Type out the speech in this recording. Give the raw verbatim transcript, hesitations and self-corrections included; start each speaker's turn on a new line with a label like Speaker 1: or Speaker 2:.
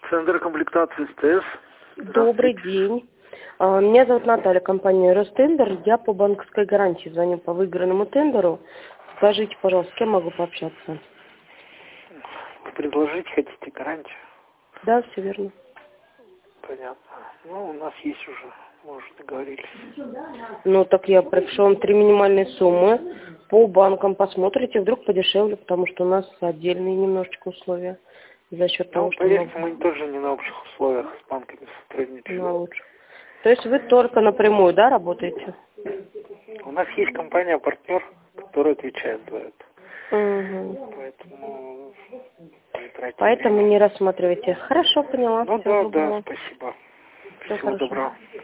Speaker 1: Центр комплектации СТС.
Speaker 2: Добрый день. А, Меня зовут Наталья, компания Ростендер. Я по банковской гарантии звоню по выигранному тендеру. Скажите, пожалуйста, с кем могу пообщаться?
Speaker 1: Предложить хотите гарантию?
Speaker 2: Да, все верно.
Speaker 1: Понятно. Ну, у нас есть уже, мы уже договорились.
Speaker 2: Ну, так я пропишу вам три минимальные суммы. По банкам посмотрите, вдруг подешевле, потому что у нас отдельные немножечко условия. За счет
Speaker 1: Ну,
Speaker 2: того, что
Speaker 1: поверьте,
Speaker 2: много
Speaker 1: мы тоже не на общих условиях с банками сотрудничаем.
Speaker 2: на лучше. То есть вы только напрямую, да, работаете?
Speaker 1: У нас есть компания-партнер, которая отвечает за это.
Speaker 2: Угу.
Speaker 1: Поэтому не тратим
Speaker 2: Поэтому
Speaker 1: время.
Speaker 2: не рассматривайте. Хорошо, поняла.
Speaker 1: Ну
Speaker 2: Всего
Speaker 1: да, да,
Speaker 2: доброго.
Speaker 1: спасибо.
Speaker 2: Всего
Speaker 1: Всего
Speaker 2: хорошего.
Speaker 1: доброго.